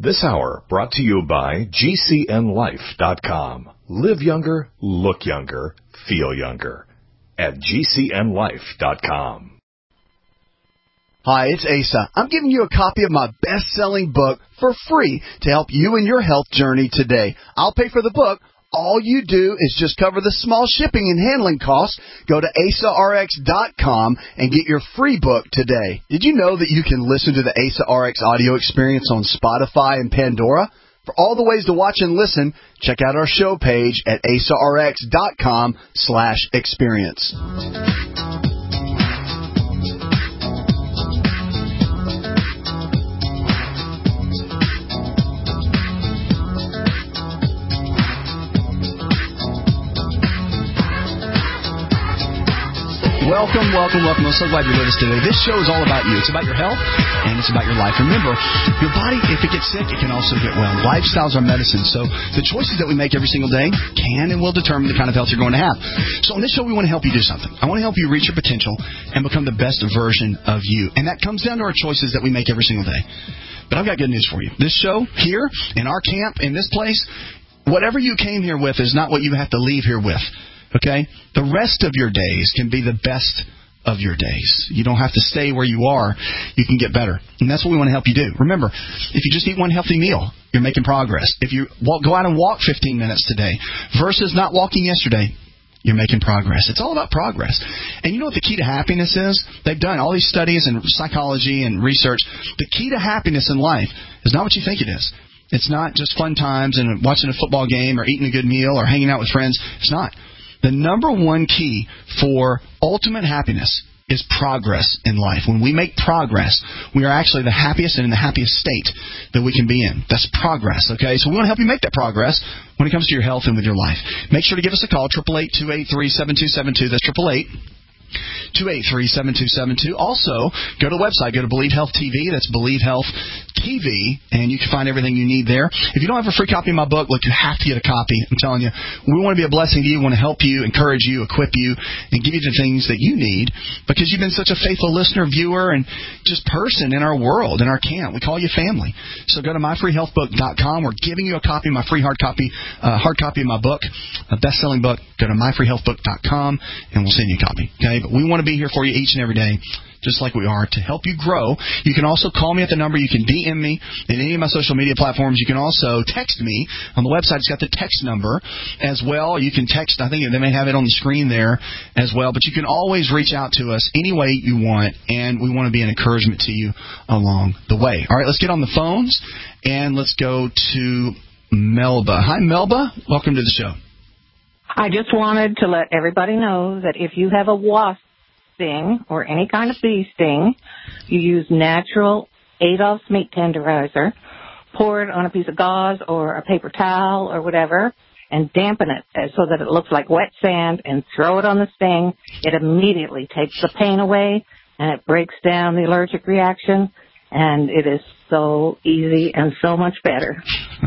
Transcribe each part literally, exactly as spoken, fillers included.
This hour brought to you by G C N life dot com. Live younger, look younger, feel younger at G C N life dot com. Hi, it's Asa. I'm giving you a copy of my best-selling book for free to help you in your health journey today. I'll pay for the book. All you do is just cover the small shipping and handling costs. Go to asa r x dot com and get your free book today. Did you know that you can listen to the Asa R X audio experience on Spotify and Pandora? For all the ways to watch and listen, check out our show page at asa r x dot com slash experience. Welcome, welcome, welcome. I'm so glad you're with us today. This show is all about you. It's about your health, and it's about your life. Remember, your body, if it gets sick, it can also get well. Lifestyles are medicine, so the choices that we make every single day can and will determine the kind of health you're going to have. So on this show, we want to help you do something. I want to help you reach your potential and become the best version of you. And that comes down to our choices that we make every single day. But I've got good news for you. This show here, in our camp, in this place, whatever you came here with is not what you have to leave here with. Okay? The rest of your days can be the best of your days. You don't have to stay where you are. You can get better. And that's what we want to help you do. Remember, if you just eat one healthy meal, you're making progress. If you walk, go out and walk fifteen minutes today versus not walking yesterday, you're making progress. It's all about progress. And you know what the key to happiness is? They've done all these studies in psychology and research. The key to happiness in life is not what you think it is. It's not just fun times and watching a football game or eating a good meal or hanging out with friends. It's not. The number one key for ultimate happiness is progress in life. When we make progress, we are actually the happiest and in the happiest state that we can be in. That's progress, okay? So we want to help you make that progress when it comes to your health and with your life. Make sure to give us a call, eight eight eight, two eight three, seven two seven two. That's eight eight eight, two eight three, seven two seven two. Also, go to the website. Go to Believe Health T V. That's Believe Health T V, and you can find everything you need there. If you don't have a free copy of my book, look, you have to get a copy. I'm telling you, we want to be a blessing to you. We want to help you, encourage you, equip you, and give you the things that you need because you've been such a faithful listener, viewer, and just person in our world, in our camp. We call you family. So go to my free health book dot com. We're giving you a copy of my free hard copy, uh, hard copy of my book, a best-selling book. Go to my free health book dot com, and we'll send you a copy. Okay? But we want to be here for you each and every day, just like we are, to help you grow. You can also call me at the number. You can D M me in any of my social media platforms. You can also text me. On the website, it's got the text number as well. You can text. I think they may have it on the screen there as well. But you can always reach out to us any way you want, and we want to be an encouragement to you along the way. All right, let's get on the phones, and let's go to Melba. Hi, Melba. Welcome to the show. I just wanted to let everybody know that if you have a wasp sting or any kind of bee sting, you use natural Adolph's meat tenderizer, pour it on a piece of gauze or a paper towel or whatever, and dampen it so that it looks like wet sand, and throw it on the sting. It immediately takes the pain away, and it breaks down the allergic reaction, and it is so easy and so much better.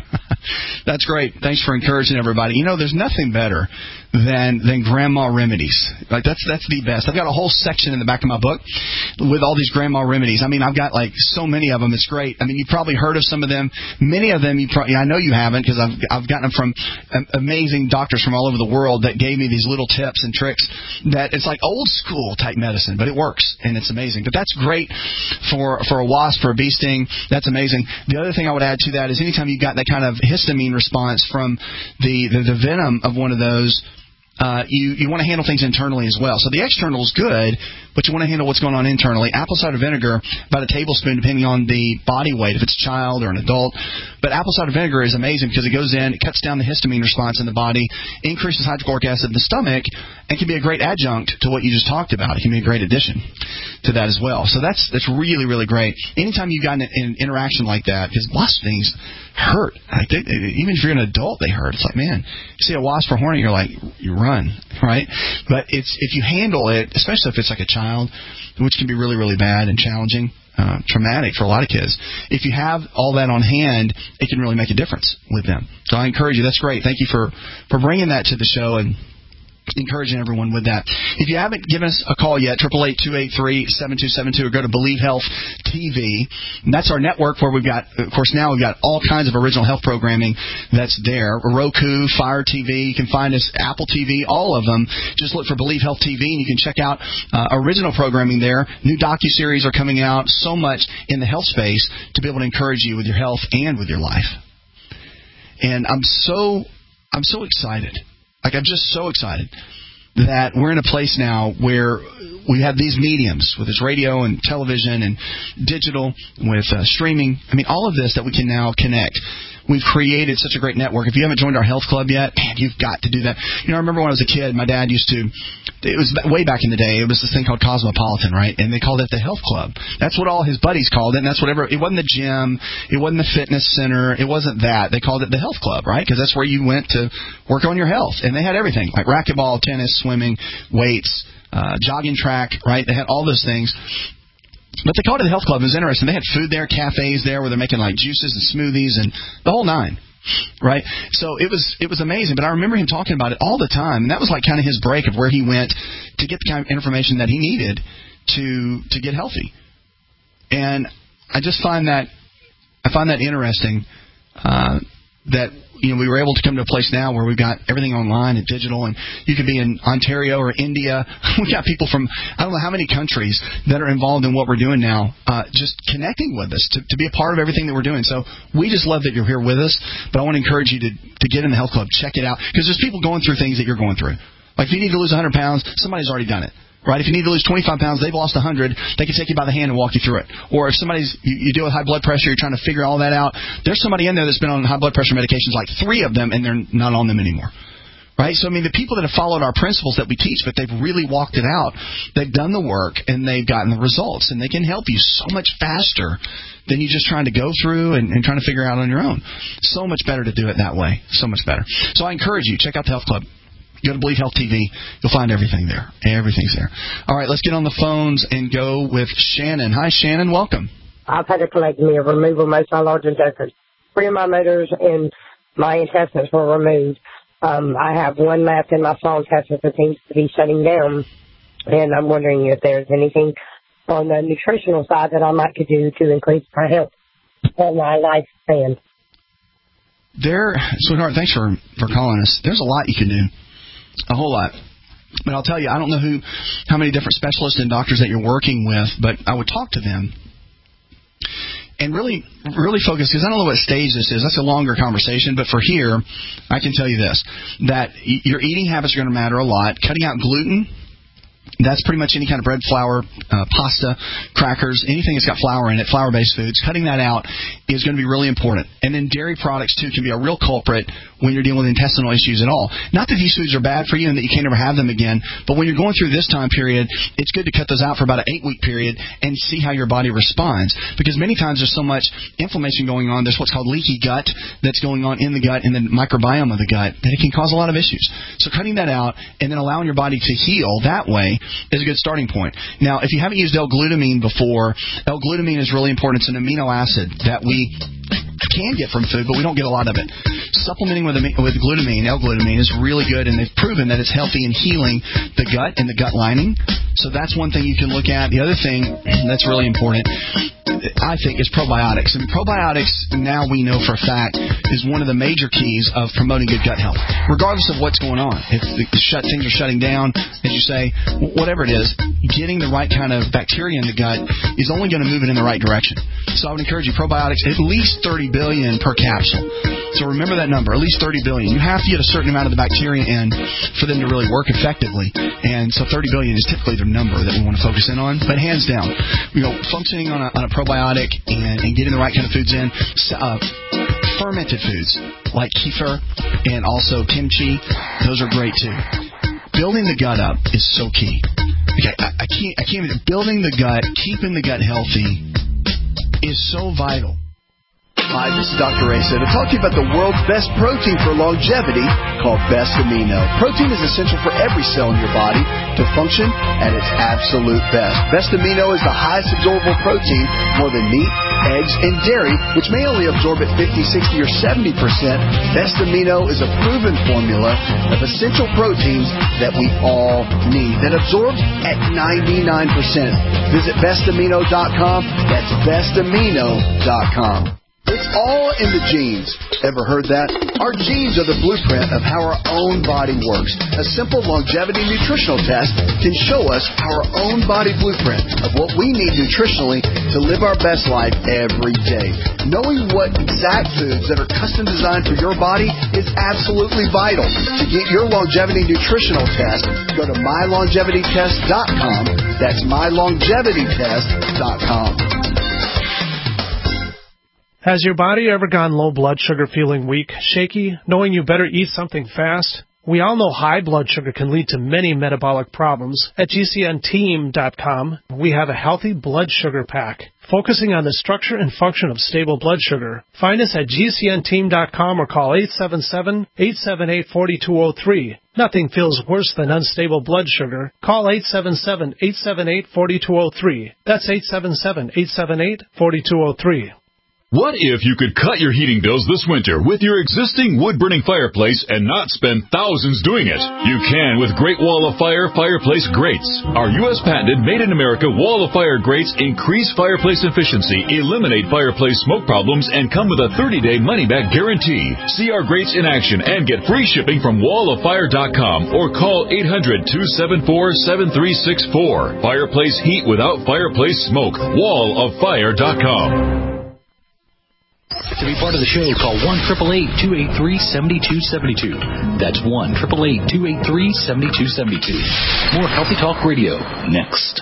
That's great. Thanks for encouraging everybody. You know, there's nothing better than than grandma remedies. Like that's that's the best. I've got a whole section in the back of my book with all these grandma remedies. I mean, I've got like so many of them. It's great. I mean, you've probably heard of some of them. Many of them, you probably, I know you haven't, because I've I've gotten them from amazing doctors from all over the world that gave me these little tips and tricks that it's like old school type medicine, but it works and it's amazing. But that's great for for a wasp, for a bee sting. That's amazing. The other thing I would add to that is anytime you've got that kind of histamine response from the, the, the venom of one of those, uh, you, you want to handle things internally as well. So the external is good, but you want to handle what's going on internally. Apple cider vinegar, about a tablespoon, depending on the body weight, if it's a child or an adult. But apple cider vinegar is amazing because it goes in, it cuts down the histamine response in the body, increases hydrochloric acid in the stomach, and can be a great adjunct to what you just talked about. It can be a great addition to that as well. So that's that's really, really great. Anytime you've got an, an interaction like that, because wasp stings hurt. Like they, even if you're an adult, they hurt. It's like, man, you see a wasp or hornet, you're like, you run, right? But it's if you handle it, especially if it's like a child, which can be really, really bad and challenging, uh, traumatic for a lot of kids. If you have all that on hand, it can really make a difference with them. So I encourage you. That's great. Thank you for, for bringing that to the show. And encouraging everyone with that. If you haven't given us a call yet, eight eight eight, two eight three, seven two seven two, or go to Believe Health T V. And that's our network where we've got, of course, now we've got all kinds of original health programming that's there. Roku, Fire T V, you can find us, Apple T V, all of them. Just look for Believe Health T V, and you can check out uh, original programming there. New docuseries are coming out, so much in the health space to be able to encourage you with your health and with your life. And I'm so, I'm so excited. Like, I'm just so excited that we're in a place now where we have these mediums, with this radio and television and digital, with uh, streaming. I mean, all of this that we can now connect. We've created such a great network. If you haven't joined our health club yet, man, you've got to do that. You know, I remember when I was a kid, my dad used to, it was way back in the day, it was this thing called Cosmopolitan, right? And they called it the health club. That's what all his buddies called it, and that's whatever, it wasn't the gym, it wasn't the fitness center, it wasn't that. They called it the health club, right? Because that's where you went to work on your health. And they had everything, like racquetball, tennis, swimming, weights, uh, jogging track, right? They had all those things. But they called it the health club. It was interesting. They had food there, cafes there, where they're making like juices and smoothies and the whole nine, right? So it was it was amazing. But I remember him talking about it all the time, and that was like kind of his break of where he went to get the kind of information that he needed to to get healthy. And I just find that I find that interesting. Uh, that you know we were able to come to a place now where we've got everything online and digital, and you could be in Ontario or India. We got people from I don't know how many countries that are involved in what we're doing now, uh, just connecting with us to, to be a part of everything that we're doing. So we just love that you're here with us. But I want to encourage you to to get in the health club, check it out, because there's people going through things that you're going through. Like if you need to lose one hundred pounds, somebody's already done it. Right? If you need to lose twenty-five pounds, they've lost one hundred, they can take you by the hand and walk you through it. Or if somebody's, you, you deal with high blood pressure, you're trying to figure all that out, there's somebody in there that's been on high blood pressure medications, like three of them, and they're not on them anymore. Right? So, I mean, the people that have followed our principles that we teach, but they've really walked it out, they've done the work, and they've gotten the results, and they can help you so much faster than you just trying to go through and, and trying to figure out on your own. So much better to do it that way. So much better. So I encourage you, check out the Health Club. Go to Believe Health T V. You'll find everything there. Everything's there. All right, let's get on the phones and go with Shannon. Hi, Shannon. Welcome. I've had a colectomy, a removal of most of my large intestines. Three of my motors and my intestines were removed. Um, I have one left in my small intestines that seems to be shutting down. And I'm wondering if there's anything on the nutritional side that I might could do to increase my health and my lifespan. There, sweetheart, thanks for, for calling us. There's a lot you can do. A whole lot. But I'll tell you, I don't know who, how many different specialists and doctors that you're working with, but I would talk to them and really, really focus, because I don't know what stage this is. That's a longer conversation, but for here, I can tell you this, that your eating habits are going to matter a lot. Cutting out gluten, that's pretty much any kind of bread, flour, uh, pasta, crackers, anything that's got flour in it, flour-based foods. Cutting that out is going to be really important. And then dairy products, too, can be a real culprit when you're dealing with intestinal issues at all. Not that these foods are bad for you and that you can't ever have them again, but when you're going through this time period, it's good to cut those out for about an eight-week period and see how your body responds. Because many times there's so much inflammation going on, there's what's called leaky gut that's going on in the gut and the microbiome of the gut, that it can cause a lot of issues. So cutting that out and then allowing your body to heal that way is a good starting point. Now, if you haven't used L-glutamine before, L-glutamine is really important. It's an amino acid that we can get from food, but we don't get a lot of it. Supplementing with, with glutamine, L-glutamine, is really good, and they've proven that it's healthy in healing the gut and the gut lining. So that's one thing you can look at. The other thing that's really important, I think, is probiotics. And probiotics, now we know for a fact, is one of the major keys of promoting good gut health, regardless of what's going on. If the shut, things are shutting down, as you say, whatever it is, getting the right kind of bacteria in the gut is only going to move it in the right direction. So I would encourage you, probiotics, at least thirty billion per capsule. So remember that number, at least thirty billion. You have to get a certain amount of the bacteria in for them to really work effectively. And so thirty billion is typically the number that we want to focus in on. But hands down, you know, functioning on a, on a probiotic and, and getting the right kind of foods in, uh, fermented foods like kefir and also kimchi, those are great too. Building the gut up is so key. Okay, I, I can't, I can't even, building the gut, keeping the gut healthy is so vital. Hi, this is Doctor Asa to talk to you about the world's best protein for longevity called Best Amino. Protein is essential for every cell in your body to function at its absolute best. Best Amino is the highest absorbable protein, more than meat, eggs, and dairy, which may only absorb at fifty, sixty, or seventy percent, Best Amino is a proven formula of essential proteins that we all need that absorbs at ninety-nine percent. Visit best amino dot com. That's best amino dot com. It's all in the genes. Ever heard that? Our genes are the blueprint of how our own body works. A simple longevity nutritional test can show us our own body blueprint of what we need nutritionally to live our best life every day. Knowing what exact foods that are custom designed for your body is absolutely vital. To get your longevity nutritional test, go to my longevity test dot com. That's my longevity test dot com. Has your body ever gone low blood sugar, feeling weak, shaky, knowing you better eat something fast? We all know high blood sugar can lead to many metabolic problems. At G C N team dot com, we have a healthy blood sugar pack, focusing on the structure and function of stable blood sugar. Find us at G C N team dot com or call eight seven seven, eight seven eight, four two zero three. Nothing feels worse than unstable blood sugar. Call eight seven seven, eight seven eight, four two zero three. That's eight seven seven, eight seven eight, four two zero three. What if you could cut your heating bills this winter with your existing wood-burning fireplace and not spend thousands doing it? You can with Great Wall of Fire fireplace grates. Our U S patented made-in-America Wall of Fire grates increase fireplace efficiency, eliminate fireplace smoke problems, and come with a thirty-day money-back guarantee. See our grates in action and get free shipping from wall of fire dot com or call eight hundred, two seven four, seven three six four. Fireplace heat without fireplace smoke. wall of fire dot com. To be part of the show, call one eight eight eight, two eight three, seven two seven two. That's one eight eight eight, two eight three, seven two seven two. More Healthy Talk Radio next.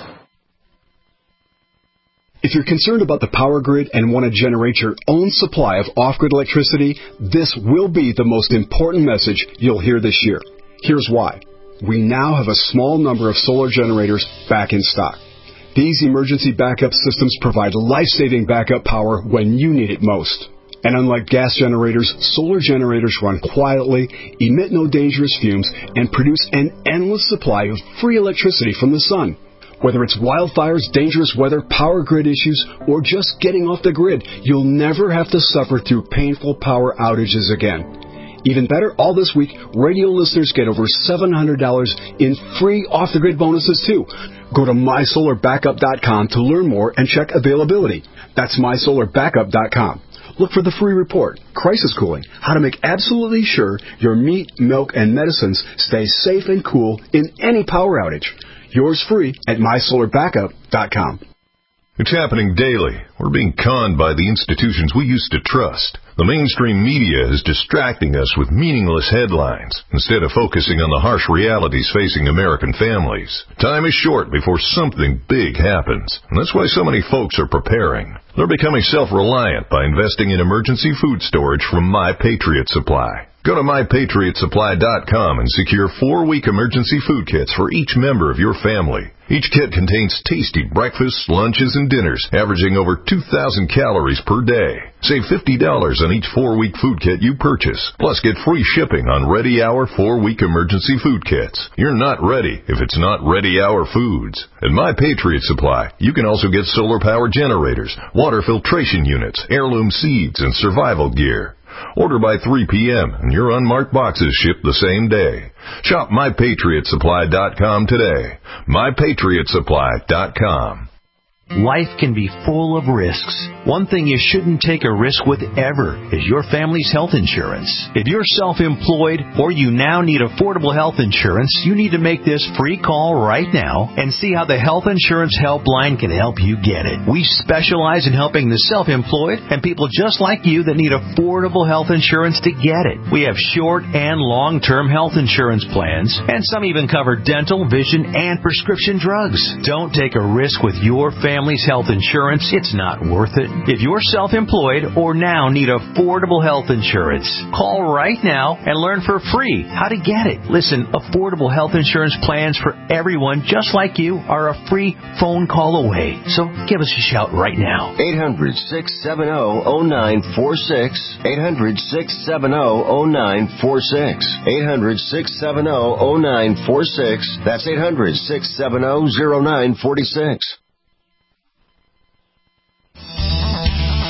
If you're concerned about the power grid and want to generate your own supply of off-grid electricity, this will be the most important message you'll hear this year. Here's why. We now have a small number of solar generators back in stock. These emergency backup systems provide life-saving backup power when you need it most. And unlike gas generators, solar generators run quietly, emit no dangerous fumes, and produce an endless supply of free electricity from the sun. Whether it's wildfires, dangerous weather, power grid issues, or just getting off the grid, you'll never have to suffer through painful power outages again. Even better, all this week, radio listeners get over seven hundred dollars in free off-the-grid bonuses, too. Go to my solar backup dot com to learn more and check availability. That's my solar backup dot com. Look for the free report, Crisis Cooling, how to make absolutely sure your meat, milk, and medicines stay safe and cool in any power outage. Yours free at my solar backup dot com. It's happening daily. We're being conned by the institutions we used to trust. The mainstream media is distracting us with meaningless headlines instead of focusing on the harsh realities facing American families. Time is short before something big happens, and that's why so many folks are preparing. They're becoming self-reliant by investing in emergency food storage from My Patriot Supply. Go to my patriot supply dot com and secure four-week emergency food kits for each member of your family. Each kit contains tasty breakfasts, lunches, and dinners, averaging over two thousand calories per day. Save fifty dollars on each four-week food kit you purchase. Plus, get free shipping on Ready Hour four-week emergency food kits. You're not ready if it's not Ready Hour foods. At My Patriot Supply, you can also get solar power generators, water filtration units, heirloom seeds, and survival gear. Order by three p.m. and your unmarked boxes ship the same day. Shop my patriot supply dot com today. my patriot supply dot com. Life can be full of risks. One thing you shouldn't take a risk with ever is your family's health insurance. If you're self-employed or you now need affordable health insurance, you need to make this free call right now and see how the Health Insurance Helpline can help you get it. We specialize in helping the self-employed and people just like you that need affordable health insurance to get it. We have short and long-term health insurance plans, and some even cover dental, vision, and prescription drugs. Don't take a risk with your family. Family's health insurance, it's not worth it. If you're self-employed or now need affordable health insurance, call right now and learn for free how to get it. Listen, affordable health insurance plans for everyone just like you are a free phone call away. So give us a shout right now. eight hundred, six seven zero, zero nine four six. eight hundred, six seven zero, zero nine four six. eight hundred, six seven zero, zero nine four six. That's eight hundred, six seven zero, zero nine four six.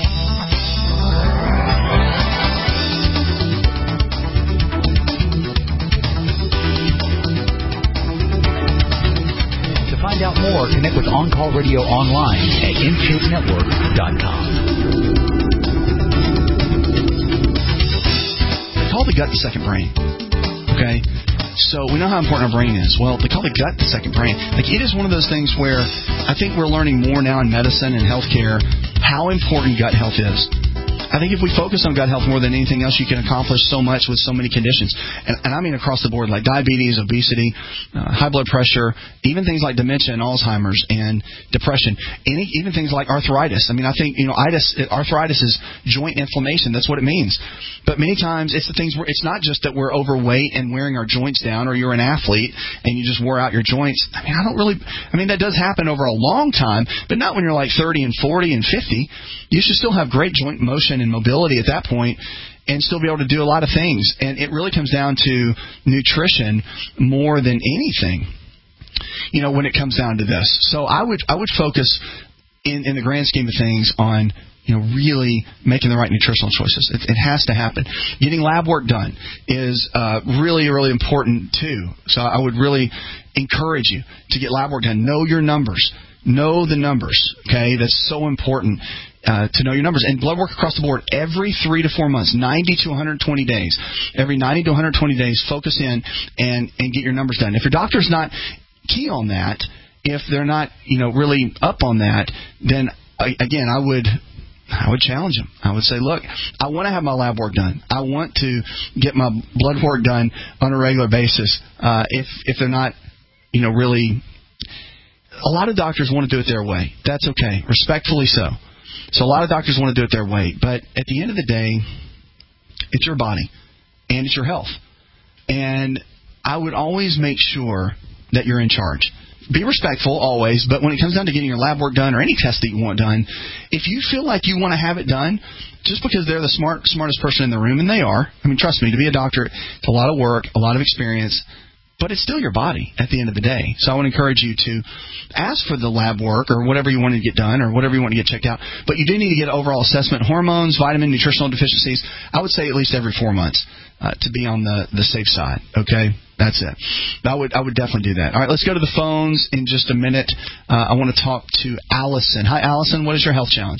Radio online at intake network dot com. They call the gut the second brain. Okay? So we know how important our brain is. Well, they call the gut the second brain. Like, it is one of those things where I think we're learning more now in medicine and healthcare how important gut health is. I think if we focus on gut health more than anything else, you can accomplish so much with so many conditions. And, and I mean across the board, like diabetes, obesity, uh, high blood pressure, even things like dementia and Alzheimer's and depression, any, even things like arthritis. I mean, I think, you know, itis, arthritis is joint inflammation. That's what it means. But many times it's the things where it's not just that we're overweight and wearing our joints down, or you're an athlete and you just wore out your joints. I mean, I don't really, I mean, that does happen over a long time, but not when you're like thirty and forty and fifty. You should still have great joint motion and mobility at that point and still be able to do a lot of things. And it really comes down to nutrition more than anything, you know, when it comes down to this. So I would I would focus in, in the grand scheme of things on, you know, really making the right nutritional choices. It, it has to happen. Getting lab work done is uh, really, really important too. So I would really encourage you to get lab work done. Know your numbers. Know the numbers, okay? That's so important uh, to know your numbers. And blood work across the board every three to four months, ninety to one hundred twenty days. Every ninety to one hundred twenty days, focus in and, and get your numbers done. If your doctor's not key on that, if they're not, you know, really up on that, then, again, I would... I would challenge them. I would say, look, I want to have my lab work done. I want to get my blood work done on a regular basis. Uh, if if they're not, you know, really... A lot of doctors want to do it their way. That's okay. Respectfully so. So a lot of doctors want to do it their way. But at the end of the day, it's your body and it's your health. And I would always make sure that you're in charge. Be respectful always, but when it comes down to getting your lab work done or any test that you want done, if you feel like you want to have it done, just because they're the smart, smartest person in the room, and they are, I mean, trust me, to be a doctor, it's a lot of work, a lot of experience, but it's still your body at the end of the day. So I would encourage you to ask for the lab work or whatever you want to get done or whatever you want to get checked out. But you do need to get an overall assessment, hormones, vitamin, nutritional deficiencies. I would say at least every four months uh, to be on the, the safe side. Okay? That's it. I would I would definitely do that. All right, let's go to the phones in just a minute. Uh, I want to talk to Allison. Hi, Allison. What is your health challenge?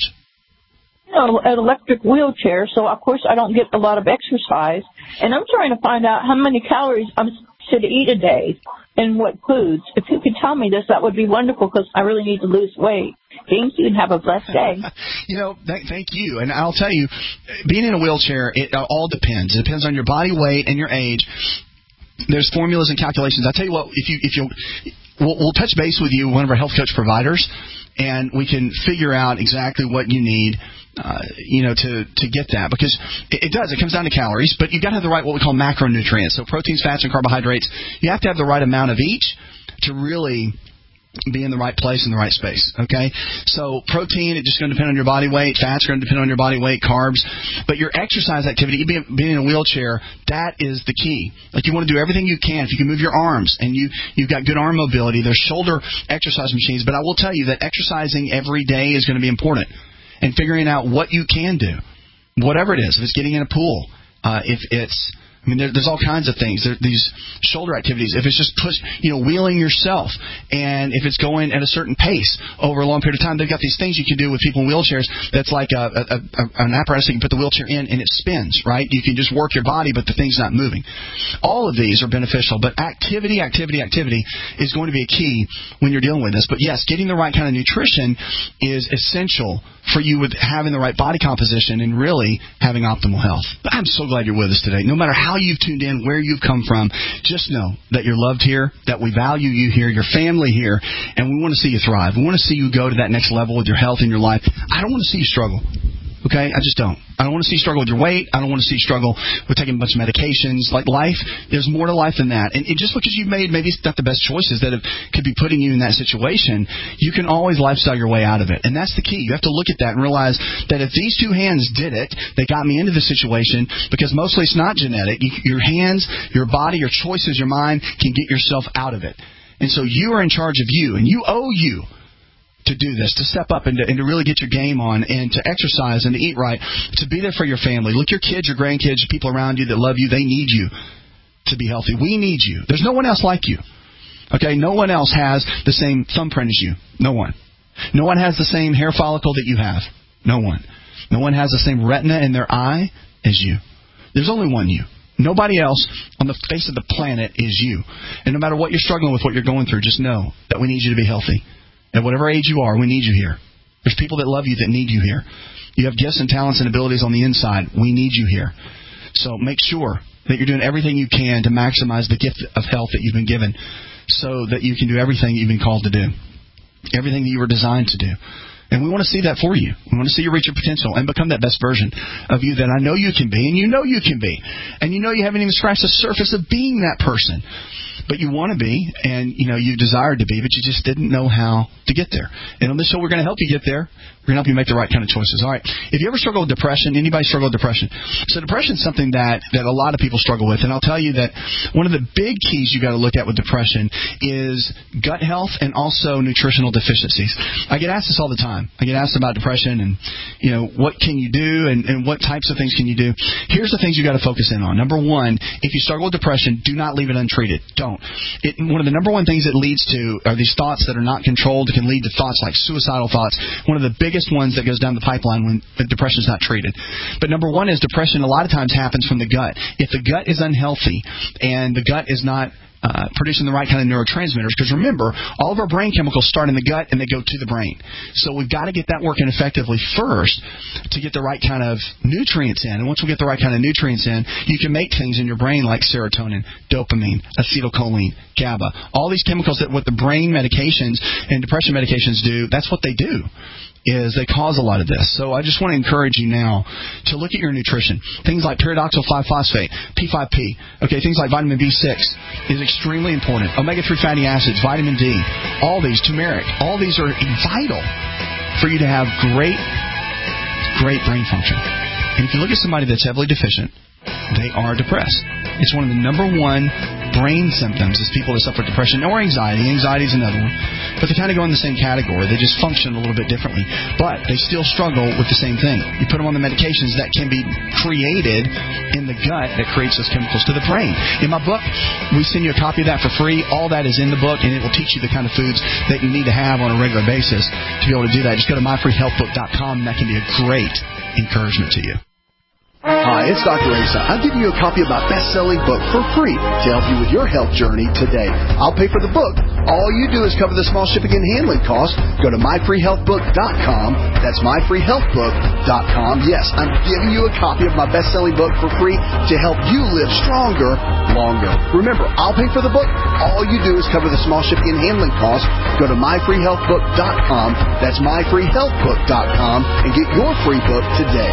You know, an electric wheelchair, so of course I don't get a lot of exercise, and I'm trying to find out how many calories I should eat a day and what foods. If you could tell me this, that would be wonderful because I really need to lose weight. Thank you and have a blessed day. You know, th- thank you. And I'll tell you, being in a wheelchair, it all depends. It depends on your body weight and your age. There's formulas and calculations. I tell you what, if you if you we'll, we'll touch base with you, one of our health coach providers, and we can figure out exactly what you need, uh, you know, to to get that, because it, it does. It comes down to calories, but you've got to have the right what we call macronutrients. So proteins, fats, and carbohydrates. You have to have the right amount of each to really be in the right place in the right space, okay? So protein, it's just going to depend on your body weight. Fats are going to depend on your body weight, carbs. But your exercise activity, being, being in a wheelchair, that is the key. Like, you want to do everything you can. If you can move your arms and you, you've got good arm mobility, there's shoulder exercise machines. But I will tell you that exercising every day is going to be important. And figuring out what you can do, whatever it is. If it's getting in a pool, uh, if it's... I mean, there, there's all kinds of things. There, these shoulder activities. If it's just push, you know, wheeling yourself, and if it's going at a certain pace over a long period of time, they've got these things you can do with people in wheelchairs. That's like a, a, a, an apparatus that you can put the wheelchair in, and it spins. Right? You can just work your body, but the thing's not moving. All of these are beneficial, but activity, activity, activity is going to be a key when you're dealing with this. But yes, getting the right kind of nutrition is essential for you with having the right body composition and really having optimal health. I'm so glad you're with us today. No matter how you've tuned in, where you've come from, just know that you're loved here, that we value you here, your family here, and we want to see you thrive. We want to see you go to that next level with your health and your life. I don't want to see you struggle. Okay? I just don't. I don't want to see you struggle with your weight. I don't want to see you struggle with taking a bunch of medications. Like, life, there's more to life than that. And, and just because you've made maybe not the best choices that have, could be putting you in that situation, you can always lifestyle your way out of it. And that's the key. You have to look at that and realize that if these two hands did it, they got me into the situation, because mostly it's not genetic. You, your hands, your body, your choices, your mind can get yourself out of it. And so you are in charge of you, and you owe you to do this, to step up and to, and to really get your game on, and to exercise and to eat right, to be there for your family. Look, your kids, your grandkids, people around you that love you, they need you to be healthy. We need you. There's no one else like you. Okay? No one else has the same thumbprint as you. No one. No one has the same hair follicle that you have. No one. No one has the same retina in their eye as you. There's only one you. Nobody else on the face of the planet is you. And no matter what you're struggling with, what you're going through, just know that we need you to be healthy. At whatever age you are, we need you here. There's people that love you that need you here. You have gifts and talents and abilities on the inside. We need you here. So make sure that you're doing everything you can to maximize the gift of health that you've been given so that you can do everything you've been called to do, everything that you were designed to do. And we want to see that for you. We want to see you reach your potential and become that best version of you that I know you can be, and you know you can be. And you know you haven't even scratched the surface of being that person. But you want to be, and you know you desired to be, but you just didn't know how to get there. And on this show, we're going to help you get there. We're going to help you make the right kind of choices. All right. If you ever struggle with depression, anybody struggle with depression? So depression is something that, that a lot of people struggle with. And I'll tell you that one of the big keys you got to look at with depression is gut health and also nutritional deficiencies. I get asked this all the time. I get asked about depression and, you know, what can you do and, and what types of things can you do? Here's the things you got to focus in on. Number one, if you struggle with depression, do not leave it untreated. Don't. It, one of the number one things it leads to are these thoughts that are not controlled. It can lead to thoughts like suicidal thoughts. One of the biggest ones that goes down the pipeline when depression is not treated. But number one is depression a lot of times happens from the gut. If the gut is unhealthy and the gut is not Uh, producing the right kind of neurotransmitters, because remember, all of our brain chemicals start in the gut and they go to the brain. So we've got to get that working effectively first to get the right kind of nutrients in. And once we get the right kind of nutrients in, you can make things in your brain like serotonin, dopamine, acetylcholine, GABA. All these chemicals that what the brain medications and depression medications do, that's what they do, is they cause a lot of this. So I just want to encourage you now to look at your nutrition. Things like pyridoxal five phosphate, P five P, okay, things like vitamin B six is extremely important. omega three fatty acids, vitamin D, all these, turmeric, all these are vital for you to have great, great brain function. And if you look at somebody that's heavily deficient, they are depressed. It's one of the number one brain symptoms is people that suffer depression or anxiety. Anxiety is another one. But they kind of go in the same category. They just function a little bit differently. But they still struggle with the same thing. You put them on the medications that can be created in the gut that creates those chemicals to the brain. In my book, we send you a copy of that for free. All that is in the book, and it will teach you the kind of foods that you need to have on a regular basis to be able to do that. Just go to my free health book dot com, and that can be a great encouragement to you. Hi, it's Doctor Asa. I'm giving you a copy of my best-selling book for free to help you with your health journey today. I'll pay for the book. All you do is cover the small shipping and handling costs. Go to my free health book dot com. That's my free health book dot com. Yes, I'm giving you a copy of my best-selling book for free to help you live stronger, longer. Remember, I'll pay for the book. All you do is cover the small shipping and handling costs. Go to my free health book dot com. That's my free health book dot com and get your free book today.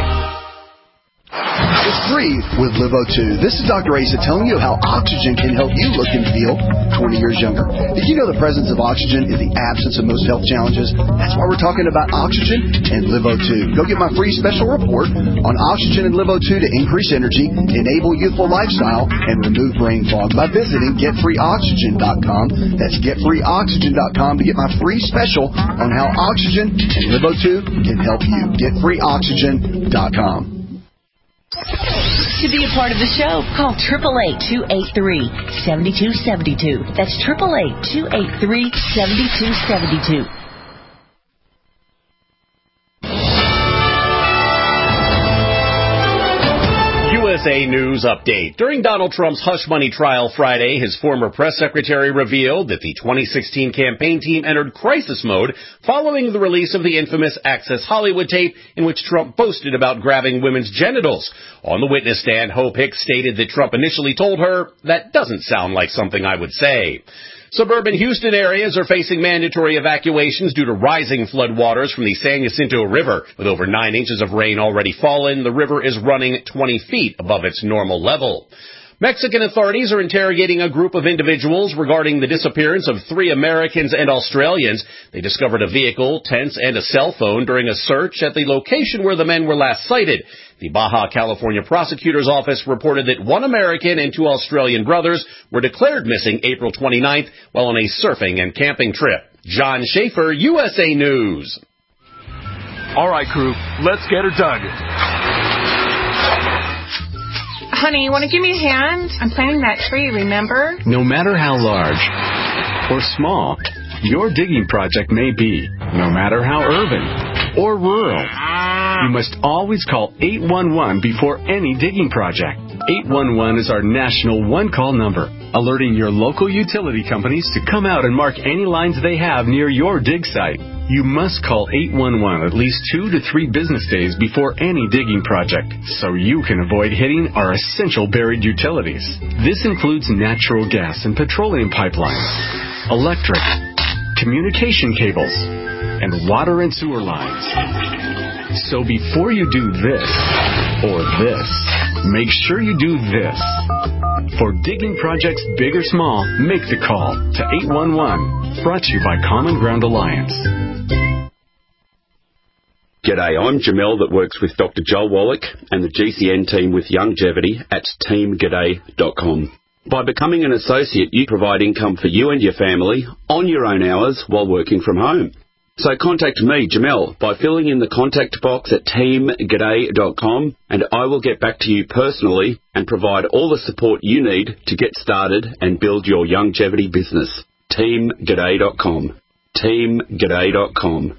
It's free with Livo two. This is Doctor Asa telling you how oxygen can help you look and feel twenty years younger. Did you know the presence of oxygen is the absence of most health challenges? That's why we're talking about oxygen and Livo two. Go get my free special report on oxygen and Livo two to increase energy, enable youthful lifestyle, and remove brain fog by visiting get free oxygen dot com. That's get free oxygen dot com to get my free special on how oxygen and Livo two can help you. get free oxygen dot com. To be a part of the show, call eight eight eight, two eight three, seven two seven two. That's eight eight eight, two eight three, seven two seven two. U S A News Update. During Donald Trump's hush money trial Friday, his former press secretary revealed that the twenty sixteen campaign team entered crisis mode following the release of the infamous Access Hollywood tape in which Trump boasted about grabbing women's genitals. On the witness stand, Hope Hicks stated that Trump initially told her, "That doesn't sound like something I would say." Suburban Houston areas are facing mandatory evacuations due to rising floodwaters from the San Jacinto River. With over nine inches of rain already fallen, the river is running twenty feet above its normal level. Mexican authorities are interrogating a group of individuals regarding the disappearance of three Americans and Australians. They discovered a vehicle, tents, and a cell phone during a search at the location where the men were last sighted. The Baja California Prosecutor's Office reported that one American and two Australian brothers were declared missing April twenty-ninth while on a surfing and camping trip. John Schaefer, U S A News. All right, crew, let's get her dug. Honey, you want to give me a hand? I'm planting that tree, remember? No matter how large or small your digging project may be, No matter how urban or rural, you must always call eight one one before any digging project. eight one one is our national one-call number, alerting your local utility companies to come out and mark any lines they have near your dig site. You must call eight one one at least two to three business days before any digging project, so you can avoid hitting our essential buried utilities. This includes natural gas and petroleum pipelines, electric, communication cables, and water and sewer lines. So before you do this or this, make sure you do this. For digging projects big or small, make the call to eight one one. Brought to you by Common Ground Alliance. G'day, I'm Jamel that works with Doctor Joel Wallach and the G C N team with Longevity at team g'day dot com. By becoming an associate, you provide income for you and your family on your own hours while working from home. So contact me, Jamel, by filling in the contact box at team g'day dot com, and I will get back to you personally and provide all the support you need to get started and build your longevity business. team g'day dot com. team g'day dot com.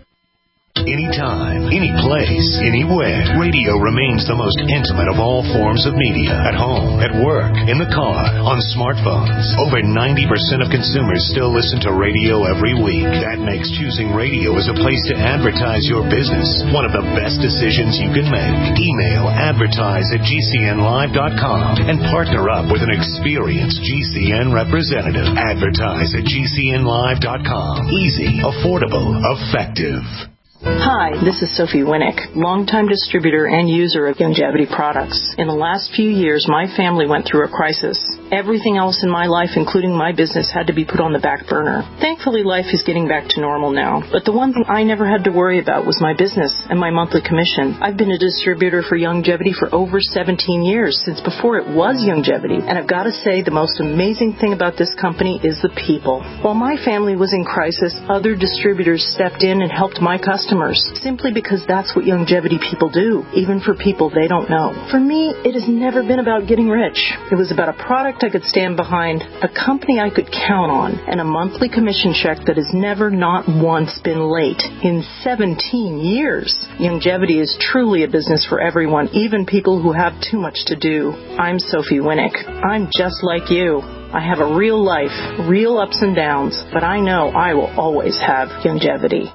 Anytime, any place, anywhere, radio remains the most intimate of all forms of media. At home, at work, in the car, on smartphones. Over ninety percent of consumers still listen to radio every week. That makes choosing radio as a place to advertise your business one of the best decisions you can make. Email advertise at g c n live dot com and partner up with an experienced G C N representative. Advertise at g c n live dot com. Easy, affordable, effective. Hi, this is Sophie Winnick, longtime distributor and user of Longevity products. In the last few years, my family went through a crisis. Everything else in my life, including my business, had to be put on the back burner. Thankfully, life is getting back to normal now. But the one thing I never had to worry about was my business and my monthly commission. I've been a distributor for Longevity for over seventeen years, since before it was Longevity. And I've got to say, the most amazing thing about this company is the people. While my family was in crisis, other distributors stepped in and helped my customers, simply because that's what Longevity people do, even for people they don't know. For me, it has never been about getting rich. It was about a product I could stand behind, a company I could count on, and a monthly commission check that has never, not once, been late in seventeen years. Longevity is truly a business for everyone, even people who have too much to do. I'm Sophie Winnick. I'm just like you. I have a real life, real ups and downs, but I know I will always have Longevity.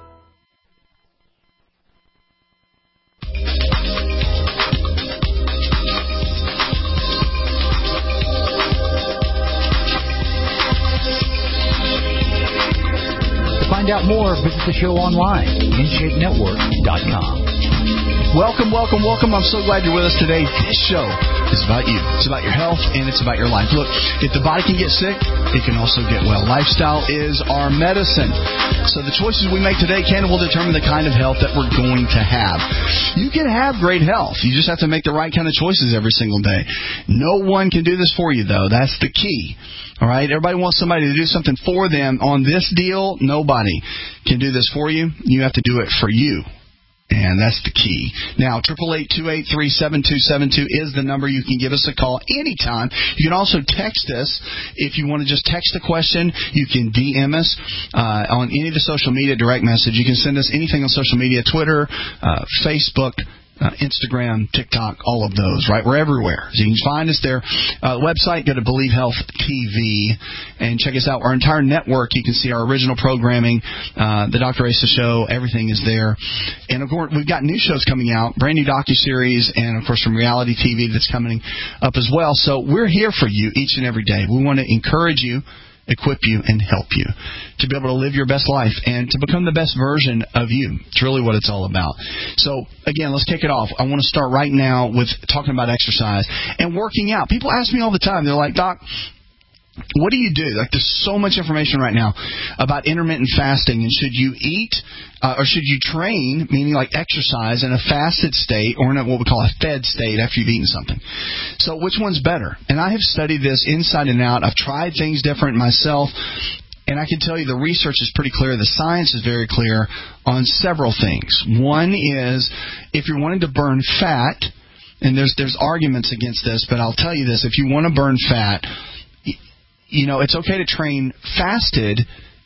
Find out more, visit the show online, in shape network dot com. Welcome, welcome, welcome. I'm so glad you're with us today. This show is about you. It's about your health, and it's about your life. Look, if the body can get sick, it can also get well. Lifestyle is our medicine. So the choices we make today can and will determine the kind of health that we're going to have. You can have great health. You just have to make the right kind of choices every single day. No one can do this for you, though. That's the key. All right? Everybody wants somebody to do something for them. On this deal, nobody can do this for you. You have to do it for you. And that's the key. Now, eight eight eight, two eight three, seven two seven two is the number. You can give us a call anytime. You can also text us if you want to just text a question. You can D M us uh, on any of the social media, direct message. You can send us anything on social media, Twitter, uh, Facebook, Uh, Instagram, TikTok, all of those, right? We're everywhere. So you can find us there. Uh, website, go to Believe Health T V and check us out. Our entire network, you can see our original programming, uh, the Doctor Asa Show, everything is there. And, of course, we've got new shows coming out, brand new docuseries, and, of course, from reality T V that's coming up as well. So we're here for you each and every day. We want to encourage you, equip you, and help you to be able to live your best life and to become the best version of you. It's really what it's all about. So, again, let's kick it off. I want to start right now with talking about exercise and working out. People ask me all the time. They're like, Doc, what do you do? Like, there's so much information right now about intermittent fasting, and should you eat uh, or should you train, meaning like exercise, in a fasted state or in a, what we call a fed state after you've eaten something. So which one's better? And I have studied this inside and out. I've tried things different myself, and I can tell you the research is pretty clear. The science is very clear on several things. One is if you're wanting to burn fat, and there's there's arguments against this, but I'll tell you this. If you want to burn fat, you know, it's okay to train fasted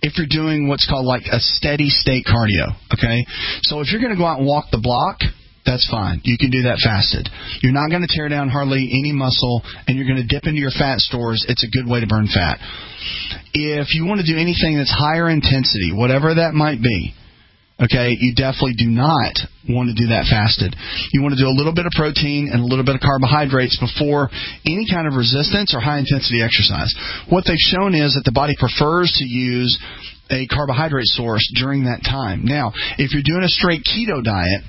if you're doing what's called like a steady state cardio, okay? So if you're going to go out and walk the block, that's fine. You can do that fasted. You're not going to tear down hardly any muscle, and you're going to dip into your fat stores. It's a good way to burn fat. If you want to do anything that's higher intensity, whatever that might be, okay, you definitely do not want to do that fasted. You want to do a little bit of protein and a little bit of carbohydrates before any kind of resistance or high-intensity exercise. What they've shown is that the body prefers to use a carbohydrate source during that time. Now, if you're doing a straight keto diet,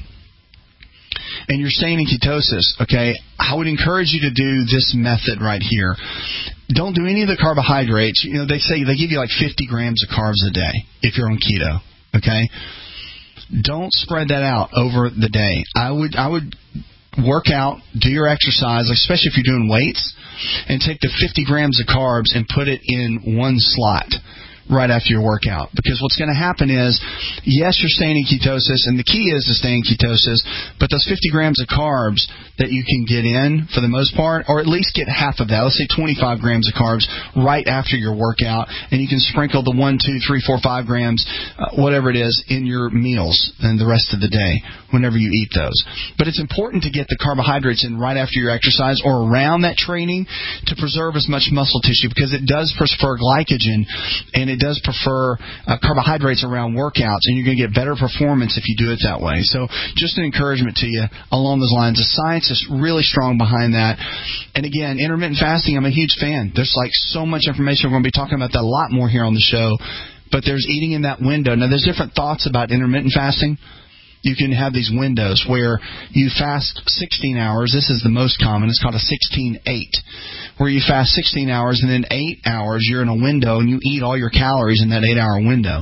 and you're staying in ketosis, okay, I would encourage you to do this method right here. Don't do any of the carbohydrates. You know, they say they give you like fifty grams of carbs a day if you're on keto, okay? Don't spread that out over the day. I would I would work out, do your exercise, especially if you're doing weights, and take the fifty grams of carbs and put it in one slot right after your workout. Because what's going to happen is, yes, you're staying in ketosis, and the key is to stay in ketosis, but those fifty grams of carbs that you can get in, for the most part, or at least get half of that, let's say twenty-five grams of carbs right after your workout, and you can sprinkle the one, two, three, four, five grams, uh, whatever it is, in your meals and the rest of the day whenever you eat those. But it's important to get the carbohydrates in right after your exercise or around that training to preserve as much muscle tissue, because it does prefer glycogen, and it does prefer uh, carbohydrates around workouts, and you're going to get better performance if you do it that way. So just an encouragement to you along those lines. The science is really strong behind that. And again, intermittent fasting, I'm a huge fan. There's like so much information. We're going to be talking about that a lot more here on the show. But there's eating in that window. Now, there's different thoughts about intermittent fasting. You can have these windows where you fast sixteen hours. This is the most common. It's called a sixteen eight, where you fast sixteen hours, and then eight hours you're in a window and you eat all your calories in that eight-hour window.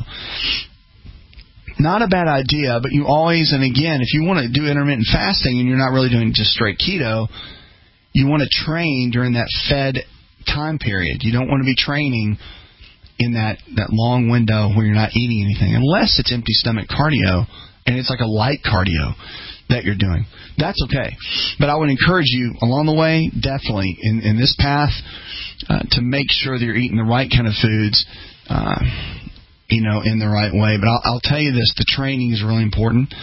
Not a bad idea, but you always, and again, if you want to do intermittent fasting and you're not really doing just straight keto, you want to train during that fed time period. You don't want to be training in that, that long window where you're not eating anything, unless it's empty stomach cardio, and it's like a light cardio that you're doing. That's okay. But I would encourage you along the way, definitely, in, in this path, uh, to make sure that you're eating the right kind of foods, uh, you know, in the right way. But I'll, I'll tell you this, the training is really important.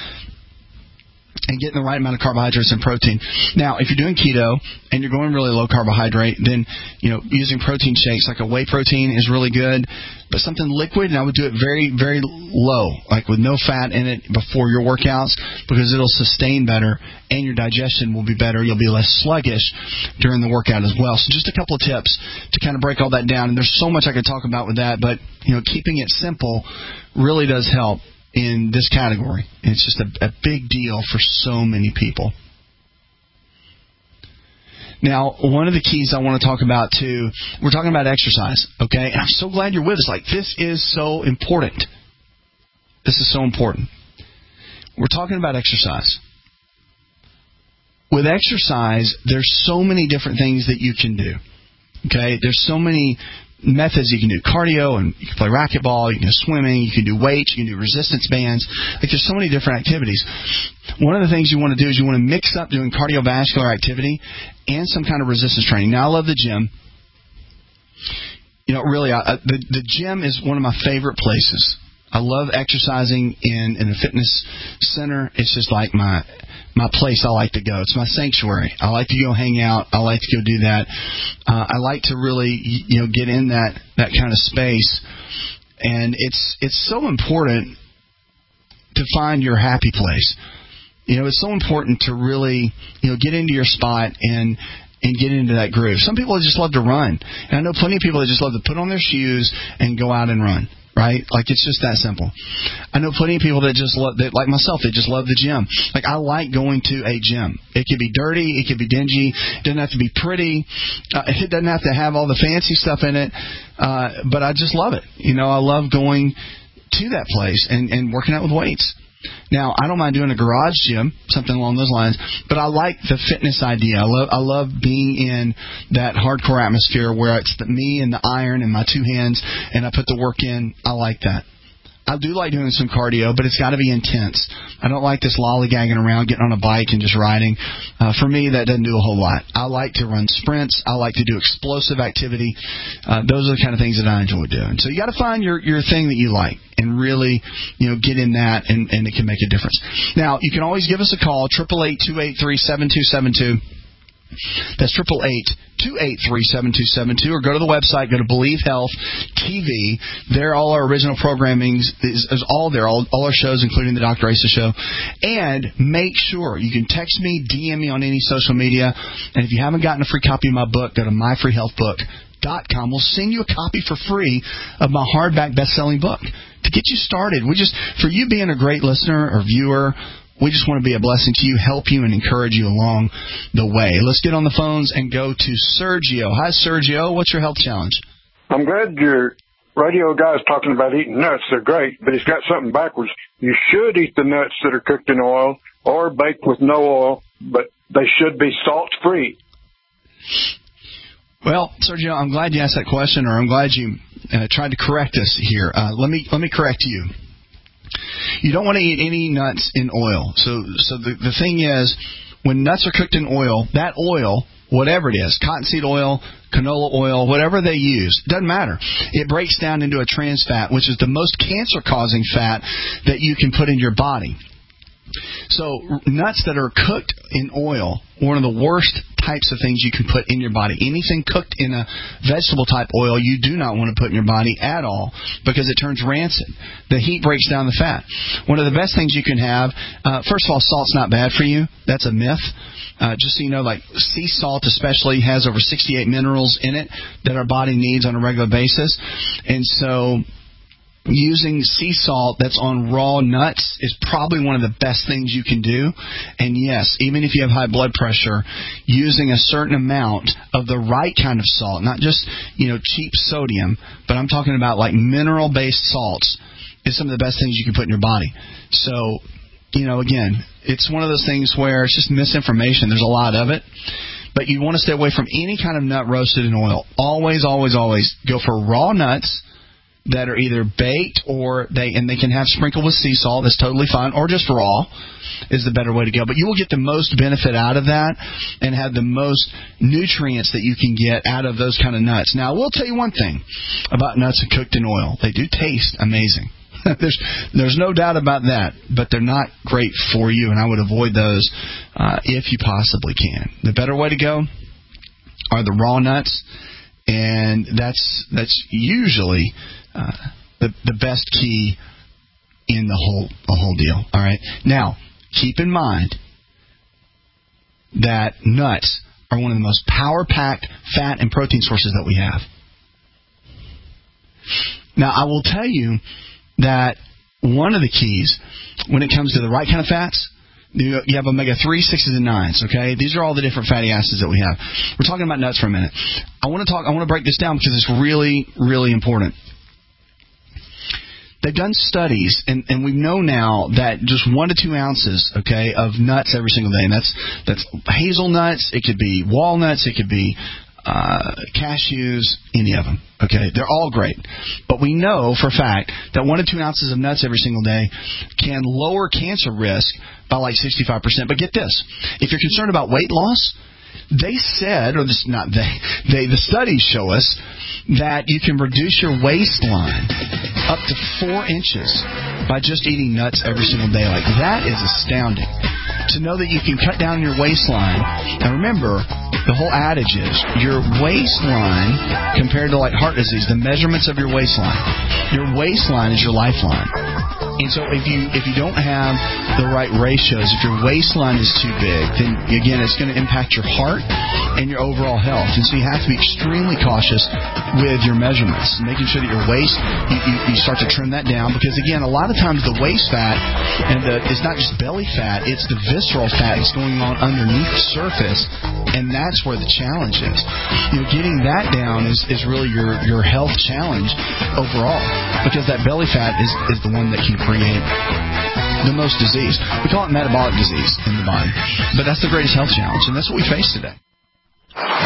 And getting the right amount of carbohydrates and protein. Now, if you're doing keto and you're going really low carbohydrate, then, you know, using protein shakes like a whey protein is really good. But something liquid, and I would do it very, very low, like with no fat in it before your workouts, because it'll sustain better and your digestion will be better. You'll be less sluggish during the workout as well. So just a couple of tips to kind of break all that down. And there's so much I could talk about with that, but, you know, keeping it simple really does help in this category. It's just a, a big deal for so many people. Now, one of the keys I want to talk about, too, we're talking about exercise, okay? And I'm so glad you're with us. Like, this is so important. This is so important. We're talking about exercise. With exercise, there's so many different things that you can do, okay? There's so many methods you can do. Cardio, and you can play racquetball, you can do swimming, you can do weights, you can do resistance bands. Like, there's so many different activities. One of the things you want to do is you want to mix up doing cardiovascular activity and some kind of resistance training. Now, I love the gym. You know, really, I, the, the gym is one of my favorite places. I love exercising in, in a fitness center. It's just like my my place I like to go. It's my sanctuary. I like to go hang out. I like to go do that. Uh, I like to really, you know, get in that, that kind of space. And it's it's so important to find your happy place. You know, it's so important to really, you know, get into your spot and and get into that groove. Some people just love to run. And I know plenty of people that just love to put on their shoes and go out and run. Right? Like, it's just that simple. I know plenty of people that just love, that, like myself, they just love the gym. Like, I like going to a gym. It could be dirty. It could be dingy. It doesn't have to be pretty. Uh, it doesn't have to have all the fancy stuff in it. Uh, but I just love it. You know, I love going to that place and, and working out with weights. Now, I don't mind doing a garage gym, something along those lines, but I like the fitness idea. I love, I love being in that hardcore atmosphere where it's the, me and the iron and my two hands, and I put the work in. I like that. I do like doing some cardio, but it's got to be intense. I don't like this lollygagging around, getting on a bike and just riding. Uh, for me, that doesn't do a whole lot. I like to run sprints. I like to do explosive activity. Uh, those are the kind of things that I enjoy doing. So you got to find your, your thing that you like and really, you know, get in that, and, and it can make a difference. Now, you can always give us a call, eight eight eight, two eight three, seven two seven two. That's eight eight eight, two eight three, seven two seven two, or go to the website, go to Believe Health T V. There, all our original programming is, is all there, all, all our shows, including the Doctor Asa Show. And make sure you can text me, D M me on any social media. And if you haven't gotten a free copy of my book, go to my free health book dot com. We'll send you a copy for free of my hardback best-selling book to get you started. We just, for you being a great listener or viewer, we just want to be a blessing to you, help you, and encourage you along the way. Let's get on the phones and go to Sergio. Hi, Sergio. What's your health challenge? I'm glad your radio guy's talking about eating nuts. They're great, but he's got something backwards. You should eat the nuts that are cooked in oil or baked with no oil, but they should be salt-free. Well, Sergio, I'm glad you asked that question, or I'm glad you uh, tried to correct us here. Uh, let me let me correct you. You don't want to eat any nuts in oil. So so the, the thing is, when nuts are cooked in oil, that oil, whatever it is, cottonseed oil, canola oil, whatever they use, doesn't matter. It breaks down into a trans fat, which is the most cancer-causing fat that you can put in your body. So nuts that are cooked in oil, one of the worst types of things you can put in your body. Anything cooked in a vegetable-type oil, you do not want to put in your body at all because it turns rancid. The heat breaks down the fat. One of the best things you can have, uh, first of all, salt's not bad for you. That's a myth. Uh, just so you know, like sea salt especially has over sixty-eight minerals in it that our body needs on a regular basis. And so using sea salt that's on raw nuts is probably one of the best things you can do. And yes, even if you have high blood pressure, using a certain amount of the right kind of salt, not just, you know, cheap sodium, but I'm talking about like mineral-based salts, is some of the best things you can put in your body. So, you know, again, it's one of those things where it's just misinformation. There's a lot of it. But you want to stay away from any kind of nut roasted in oil. Always, always, always go for raw nuts that are either baked or they and they can have sprinkled with sea salt. That's totally fine. Or just raw is the better way to go. But you will get the most benefit out of that and have the most nutrients that you can get out of those kind of nuts. Now, I will tell you one thing about nuts cooked in oil. They do taste amazing. there's there's no doubt about that. But they're not great for you, and I would avoid those uh, if you possibly can. The better way to go are the raw nuts, and that's that's usually Uh, the the best key in the whole the whole deal. All right. Now, keep in mind that nuts are one of the most power-packed fat and protein sources that we have. Now, I will tell you that one of the keys when it comes to the right kind of fats, you have omega three, sixes, and nines, okay? These are all the different fatty acids that we have. We're talking about nuts for a minute. I want to talk. I want to break this down because it's really, really important. They've done studies, and, and we know now that just one to two ounces, okay, of nuts every single day, and that's that's hazelnuts, it could be walnuts, it could be uh, cashews, any of them, okay? They're all great. But we know for a fact that one to two ounces of nuts every single day can lower cancer risk by like sixty-five percent. But get this, if you're concerned about weight loss, they said, or this not they, they, the studies show us that you can reduce your waistline up to four inches by just eating nuts every single day. Like, that is astounding. To know that you can cut down your waistline. And remember, the whole adage is your waistline compared to like heart disease, the measurements of your waistline. Your waistline is your lifeline. And so if you if you don't have the right ratios, if your waistline is too big, then again, it's going to impact your heart and your overall health. And so you have to be extremely cautious with your measurements, making sure that your waist, you, you, you start to trim that down. Because again, a lot of times the waist fat, and the, it's not just belly fat, it's the visceral fat that's going on underneath the surface, and that's where the challenge is. You know, getting that down is, is really your, your health challenge overall, because that belly fat is, is the one that can create the most disease. We call it metabolic disease in the body, but that's the greatest health challenge, and that's what we face today. This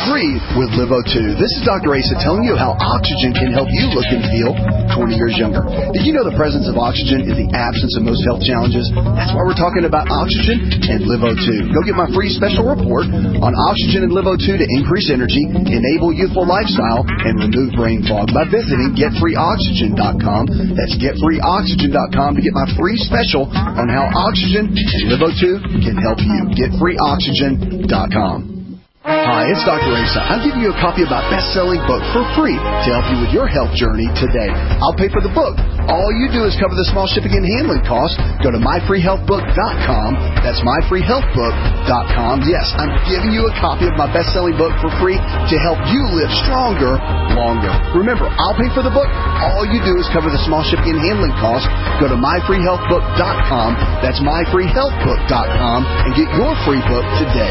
free with Live O two. This is Doctor Asa telling you how oxygen can help you look and feel twenty years younger. Did you know the presence of oxygen is the absence of most health challenges? That's why we're talking about oxygen and Live O two. Go get my free special report on oxygen and Live O two to increase energy, enable youthful lifestyle, and remove brain fog by visiting get free oxygen dot com. That's get free oxygen dot com to get my free special on how oxygen and Live O two can help you. get free oxygen dot com. Hi, it's Doctor Asa. I'm giving you a copy of my best-selling book for free to help you with your health journey today. I'll pay for the book. All you do is cover the small shipping and handling costs. Go to my free health book dot com. That's my free health book dot com. Yes, I'm giving you a copy of my best-selling book for free to help you live stronger, longer. Remember, I'll pay for the book. All you do is cover the small shipping and handling costs. Go to my free health book dot com. That's my free health book dot com and get your free book today.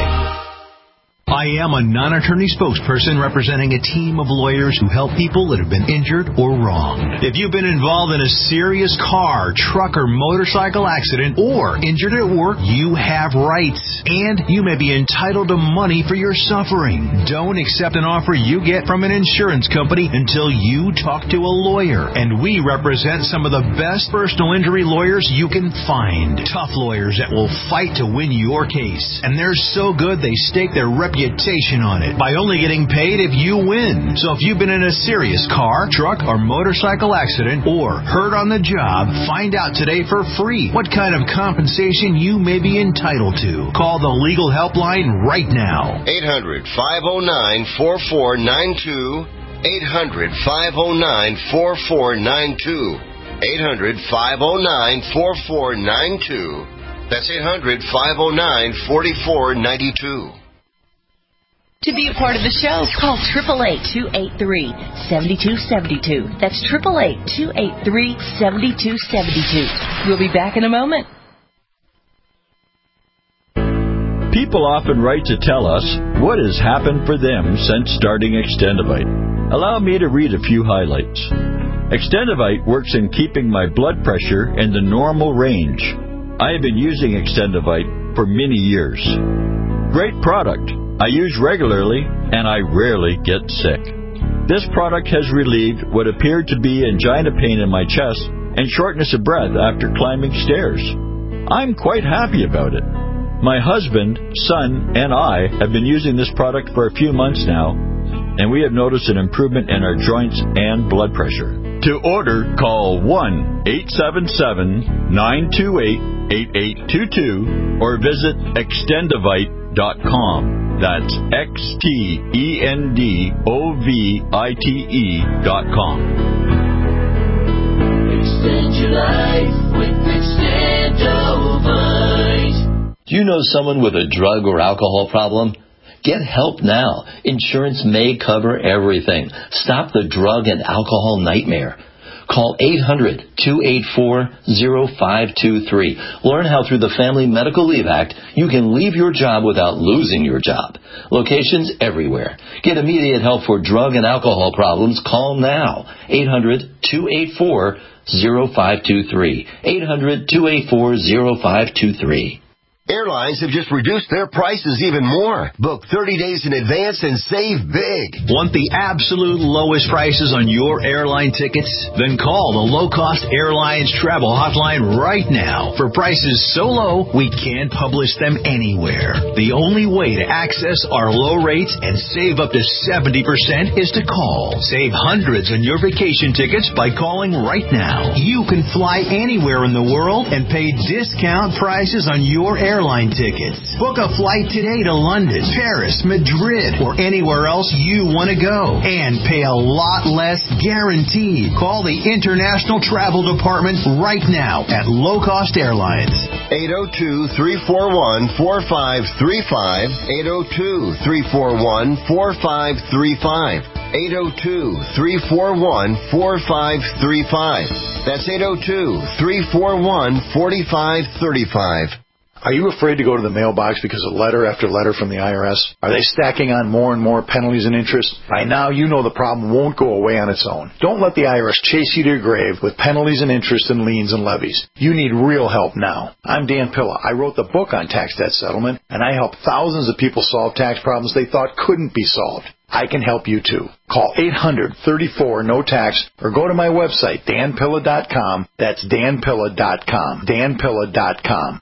I am a non-attorney spokesperson representing a team of lawyers who help people that have been injured or wronged. If you've been involved in a serious car, truck, or motorcycle accident or injured at work, you have rights, and you may be entitled to money for your suffering. Don't accept an offer you get from an insurance company until you talk to a lawyer, and we represent some of the best personal injury lawyers you can find. Tough lawyers that will fight to win your case, and they're so good they stake their reputation on it by only getting paid if you win. So if you've been in a serious car, truck, or motorcycle accident or hurt on the job, find out today for free what kind of compensation you may be entitled to. Call the legal helpline right now. eight hundred, five oh nine, four four nine two. eight hundred, five oh nine, four four nine two. eight hundred, five oh nine, four four nine two. That's eight hundred, five oh nine, four four nine two. To be a part of the show, call eight eight eight, two eight three, seven two seven two. That's eight eight eight, two eight three, seven two seven two. We'll be back in a moment. People often write to tell us what has happened for them since starting Extendivite. Allow me to read a few highlights. Extendivite works in keeping my blood pressure in the normal range. I have been using Extendivite for many years. Great product. I use regularly, and I rarely get sick. This product has relieved what appeared to be angina pain in my chest and shortness of breath after climbing stairs. I'm quite happy about it. My husband, son, and I have been using this product for a few months now, and we have noticed an improvement in our joints and blood pressure. To order, call one eight seven seven, nine two eight, eight eight two two or visit extendivite dot com. That's X T E N D O V I T E dot com. Extend your life with Extendivite. Do you know someone with a drug or alcohol problem? Get help now. Insurance may cover everything. Stop the drug and alcohol nightmare. Call eight hundred, two eight four, oh five two three. Learn how through the Family Medical Leave Act you can leave your job without losing your job. Locations everywhere. Get immediate help for drug and alcohol problems. Call now. eight hundred, two eight four, oh five two three. eight hundred, two eight four, oh five two three. Airlines have just reduced their prices even more. Book thirty days in advance and save big. Want the absolute lowest prices on your airline tickets? Then call the Low Cost Airlines Travel Hotline right now. For prices so low, we can't publish them anywhere. The only way to access our low rates and save up to seventy percent is to call. Save hundreds on your vacation tickets by calling right now. You can fly anywhere in the world and pay discount prices on your airline Airline tickets. Book a flight today to London, Paris, Madrid, or anywhere else you want to go. And pay a lot less guaranteed. Call the International Travel Department right now at Low Cost Airlines. eight oh two, three four one, four five three five. eight oh two, three four one, four five three five. eight oh two, three four one, four five three five. That's eight oh two, three four one, four five three five. Are you afraid to go to the mailbox because of letter after letter from the I R S? Are they stacking on more and more penalties and interest? By now, you know the problem won't go away on its own. Don't let the I R S chase you to your grave with penalties and interest and liens and levies. You need real help now. I'm Dan Pilla. I wrote the book on tax debt settlement, and I help thousands of people solve tax problems they thought couldn't be solved. I can help you too. Call eight hundred, thirty-four, no tax or go to my website, dan pilla dot com. That's dan pilla dot com. dan pilla dot com.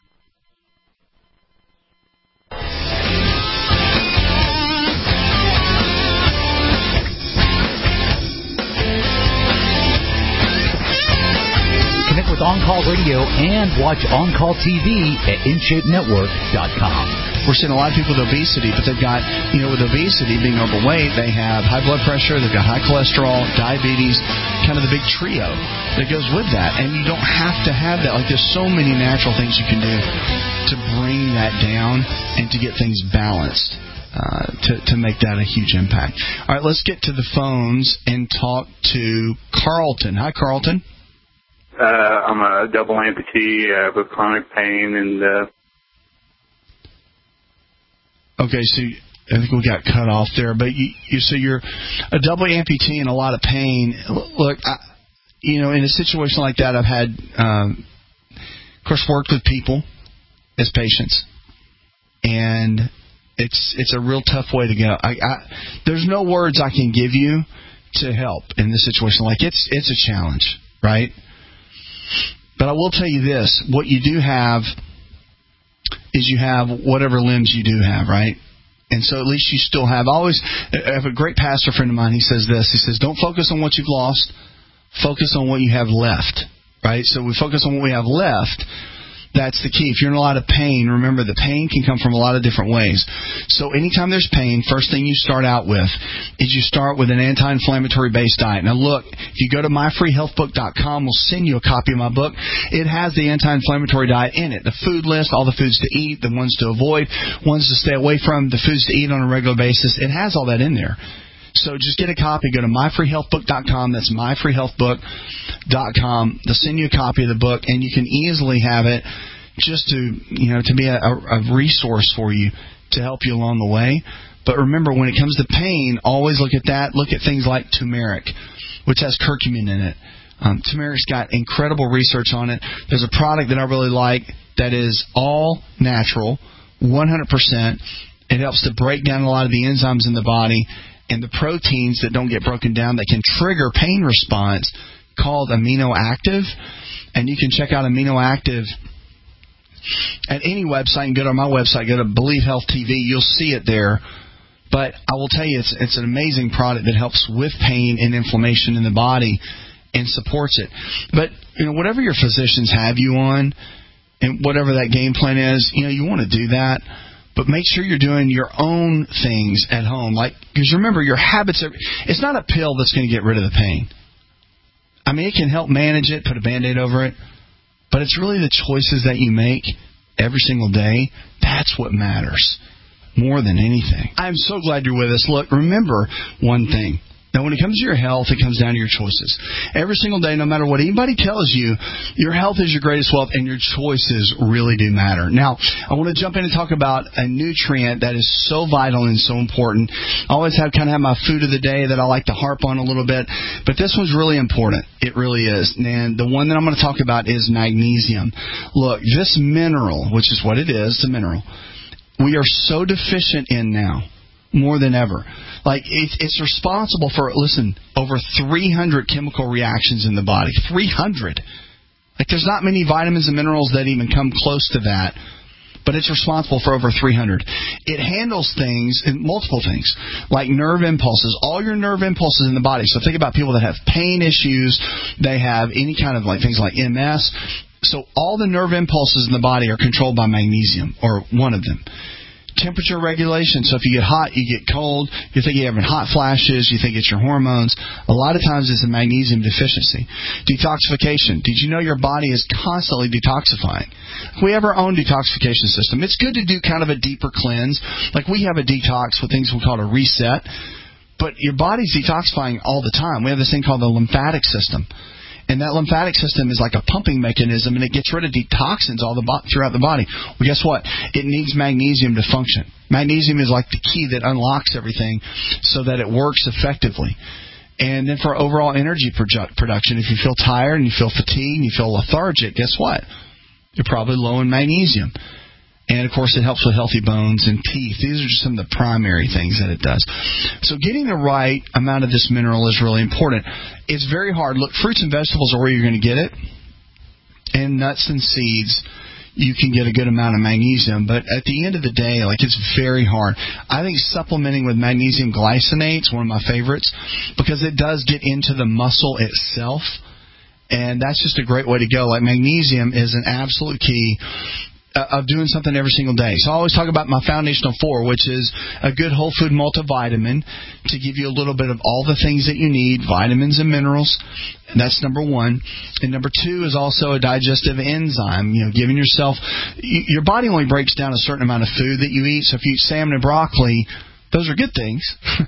Connect with On Call Radio and watch On Call T V at in shape network dot com. We're seeing a lot of people with obesity, but they've got, you know, with obesity, being overweight, they have high blood pressure, they've got high cholesterol, diabetes, kind of the big trio that goes with that. And you don't have to have that. Like, there's so many natural things you can do to bring that down and to get things balanced, uh, to, to make that a huge impact. All right, let's get to the phones and talk to Carlton. Hi, Carlton. Uh, I'm a double amputee uh, with chronic pain and... Uh, Okay, so I think we got cut off there, but you, you so you're a double amputee in a lot of pain. Look, I, you know, in a situation like that, I've had, um, of course, worked with people as patients, and it's it's a real tough way to go. I, I, there's no words I can give you to help in this situation. Like, it's it's a challenge, right? But I will tell you this: what you do have is you have whatever limbs you do have, right? And so at least you still have. I always I have a great pastor friend of mine. He says this. He says, don't focus on what you've lost. Focus on what you have left, right? So we focus on what we have left. That's the key. If you're in a lot of pain, remember the pain can come from a lot of different ways. So anytime there's pain, first thing you start out with is you start with an anti-inflammatory based diet. Now look, if you go to my free health book dot com, we'll send you a copy of my book. It has the anti-inflammatory diet in it. The food list, all the foods to eat, the ones to avoid, ones to stay away from, the foods to eat on a regular basis. It has all that in there. So just get a copy. Go to my free health book dot com. That's my free health book dot com. They'll send you a copy of the book, and you can easily have it just to, you know, to be a, a resource for you to help you along the way. But remember, when it comes to pain, always look at that. Look at things like turmeric, which has curcumin in it. Um, turmeric's got incredible research on it. There's a product that I really like that is all natural, one hundred percent. It helps to break down a lot of the enzymes in the body and the proteins that don't get broken down that can trigger pain response, called Amino Active. And you can check out Amino Active at any website. And go to my website, go to Believe Health T V. You'll see it there. But I will tell you, it's it's an amazing product that helps with pain and inflammation in the body and supports it. But, you know, whatever your physicians have you on and whatever that game plan is, you know, you want to do that. But make sure you're doing your own things at home. Like, because remember, your habits are, it's not a pill that's going to get rid of the pain. I mean, it can help manage it, put a Band-Aid over it. But it's really the choices that you make every single day. That's what matters more than anything. I'm so glad you're with us. Look, remember one thing. Now, when it comes to your health, it comes down to your choices. Every single day, no matter what anybody tells you, your health is your greatest wealth, and your choices really do matter. Now, I want to jump in and talk about a nutrient that is so vital and so important. I always have kind of have my food of the day that I like to harp on a little bit, but this one's really important. It really is. And the one that I'm going to talk about is magnesium. Look, this mineral, which is what it is, it's a mineral, we are so deficient in now, more than ever. Like, it's, it's responsible for, listen, over three hundred chemical reactions in the body. three hundred. Like, there's not many vitamins and minerals that even come close to that, but it's responsible for over three hundred. It handles things, multiple things, like nerve impulses, all your nerve impulses in the body. So think about people that have pain issues, they have any kind of, like, things like M S. So all the nerve impulses in the body are controlled by magnesium, or one of them. Temperature regulation. So if you get hot, you get cold, you think you're having hot flashes, you think it's your hormones. A lot of times it's a magnesium deficiency. Detoxification. Did you know your body is constantly detoxifying? We have our own detoxification system. It's good to do kind of a deeper cleanse. Like, we have a detox with things we call a reset. But your body's detoxifying all the time. We have this thing called the lymphatic system. And that lymphatic system is like a pumping mechanism, and it gets rid of deep toxins all the bo- throughout the body. Well, guess what? It needs magnesium to function. Magnesium is like the key that unlocks everything so that it works effectively. And then for overall energy produ- production, if you feel tired and you feel fatigued and you feel lethargic, guess what? You're probably low in magnesium. And, of course, it helps with healthy bones and teeth. These are just some of the primary things that it does. So getting the right amount of this mineral is really important. It's very hard. Look, fruits and vegetables are where you're going to get it. And nuts and seeds, you can get a good amount of magnesium. But at the end of the day, like, it's very hard. I think supplementing with magnesium glycinate is one of my favorites because it does get into the muscle itself. And that's just a great way to go. Like, magnesium is an absolute key of doing something every single day. So I always talk about my foundational four, which is a good whole food multivitamin to give you a little bit of all the things that you need, vitamins and minerals. And that's number one. And number two is also a digestive enzyme, you know, giving yourself, your body only breaks down a certain amount of food that you eat. So if you eat salmon and broccoli, those are good things.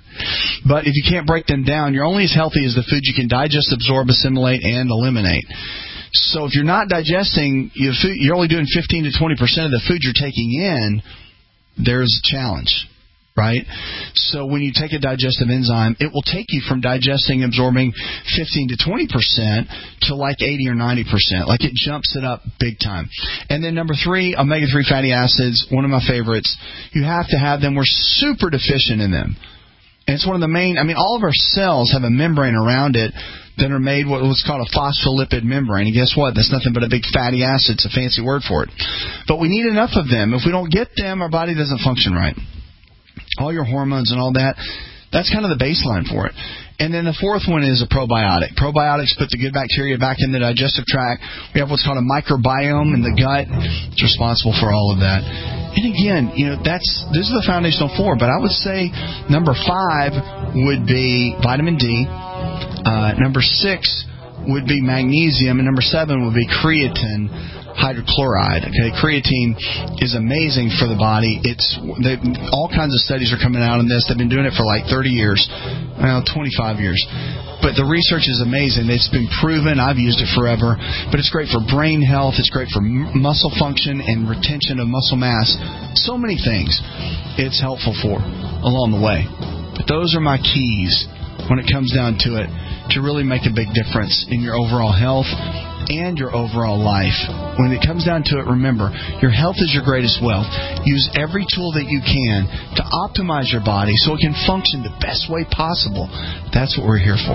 But if you can't break them down, you're only as healthy as the food you can digest, absorb, assimilate, and eliminate. So if you're not digesting, you're only doing fifteen to twenty percent of the food you're taking in, there's a challenge, right? So when you take a digestive enzyme, it will take you from digesting, absorbing fifteen to twenty percent to like eighty or ninety percent. Like, it jumps it up big time. And then number three, omega three fatty acids, one of my favorites. You have to have them. We're super deficient in them. And it's one of the main, I mean, all of our cells have a membrane around it that are made what's called a phospholipid membrane. And guess what? That's nothing but a big fatty acid. It's a fancy word for it. But we need enough of them. If we don't get them, our body doesn't function right. All your hormones and all that, that's kind of the baseline for it. And then the fourth one is a probiotic. Probiotics put the good bacteria back in the digestive tract. We have what's called a microbiome in the gut. It's responsible for all of that. And again, you know, that's this is the foundational four. But I would say number five would be vitamin D. Uh, number six would be magnesium, and number seven would be creatine hydrochloride. Okay, creatine is amazing for the body. It's they, all kinds of studies are coming out on this. They've been doing it for like thirty years, well, twenty-five years. But the research is amazing. It's been proven. I've used it forever. But it's great for brain health. It's great for m- muscle function and retention of muscle mass. So many things it's helpful for along the way. But those are my keys when it comes down to it to really make a big difference in your overall health and your overall life. When it comes down to it, remember, your health is your greatest wealth. Use every tool that you can to optimize your body so it can function the best way possible. That's what we're here for.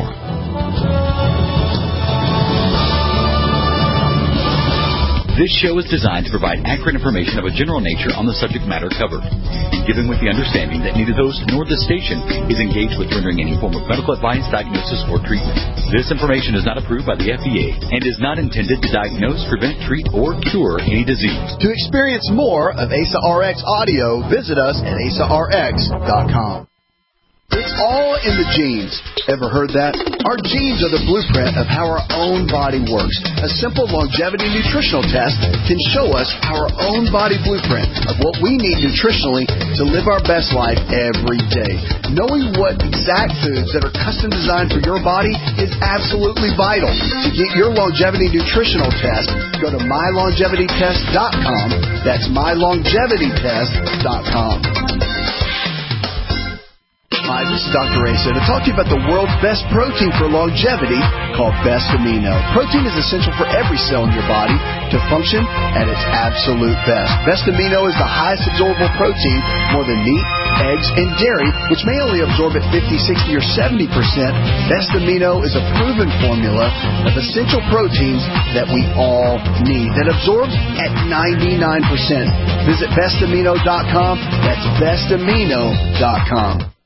This show is designed to provide accurate information of a general nature on the subject matter covered, given with the understanding that neither host nor the station is engaged with rendering any form of medical advice, diagnosis, or treatment. This information is not approved by the F D A and is not intended to diagnose, prevent, treat, or cure any disease. To experience more of A S A R X audio, visit us at A S A R X dot com. It's all in the genes. Ever heard that? Our genes are the blueprint of how our own body works. A simple longevity nutritional test can show us our own body blueprint of what we need nutritionally to live our best life every day. Knowing what exact foods that are custom designed for your body is absolutely vital. To get your longevity nutritional test, go to my longevity test dot com. That's my longevity test dot com. Hi, this is Doctor Asa to talk to you about the world's best protein for longevity called Best Amino. Protein is essential for every cell in your body to function at its absolute best. Best Amino is the highest absorbable protein, more than meat, eggs, and dairy, which may only absorb at fifty, sixty, or seventy percent. Best Amino is a proven formula of essential proteins that we all need that absorbs at ninety-nine percent. Visit best amino dot com. That's best amino dot com.